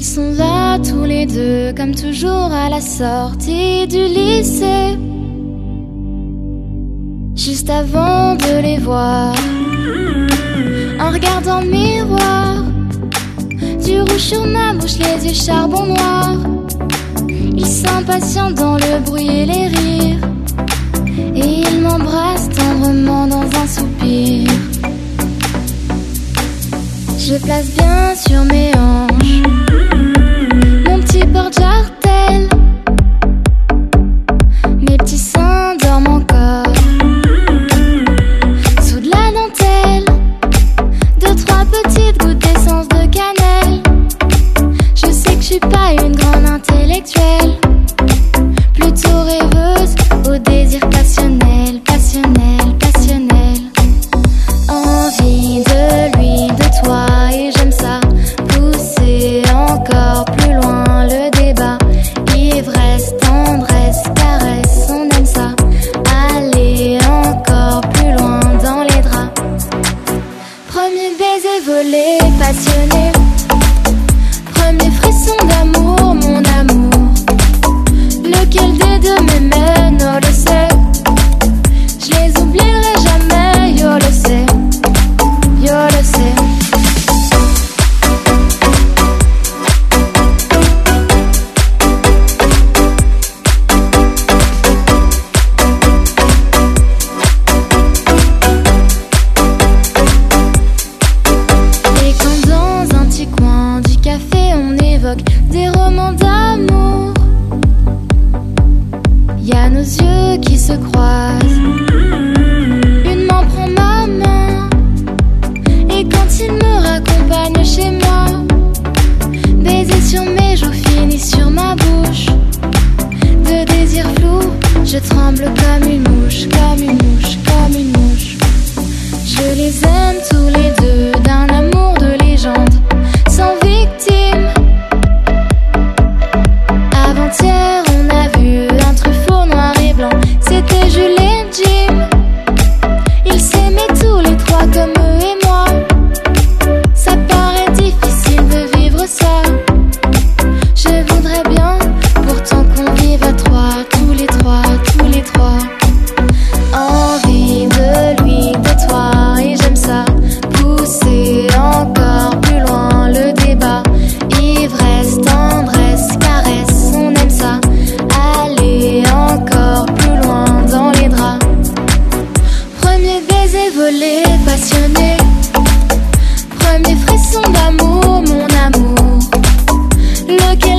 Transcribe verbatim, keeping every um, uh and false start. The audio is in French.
Ils sont là tous les deux, comme toujours à la sortie du lycée. Juste avant de les voir, en regardant le miroir, du rouge sur ma bouche, les yeux charbon noir. Ils s'impatientent dans le bruit et les rires, et ils m'embrassent tendrement dans un soupir. Je place bien sur mes hanches mon petit porte-jartel. Mes petits seins dorment encore sous de la dentelle. Deux, trois petites gouttes d'essence de cannelle. Je sais que je suis pas une grande intellectuelle, plutôt rêveuse au désir passionnel, passionnel, passionnel. Envie de lui, de toi, et j'aime ça. Pousser encore plus loin le débat. Ivresse, tendresse, caresse, on aime ça. Aller encore plus loin dans les draps. Premier baiser volé, passionné. Premier frisson d'amour, mon amour. Lequel des deux me mène, on le sait. Je les oublierai jamais, yo le sais. Yo le sais. Et quand dans un petit coin du café on évoque des romans d'amour, y a nos yeux qui se croisent. Une main prend ma main, et quand il me raccompagne chez moi, baiser sur mes joues finit sur ma bouche. De désir flou, je tremble comme une mouche, comme une mouche, comme une mouche. Je les aime tous les deux d'un amour de légende, sans victime. Avant-hier on a vu un Truffaut noir et blanc, c'était Jules et Jim. Ils s'aimaient tous les trois comme eux et moi. Ça paraît difficile de vivre ça. Je voudrais bien pourtant qu'on vive à trois, tous les trois, tous les trois. Envie de lui, de toi, et j'aime ça. Pousser encore plus loin le débat. Ivresse, tendresse, caresse, on aime ça. Aller encore plus loin dans les draps. Premier baiser volé, passionné. Premier frisson d'amour, mon amour. Lequel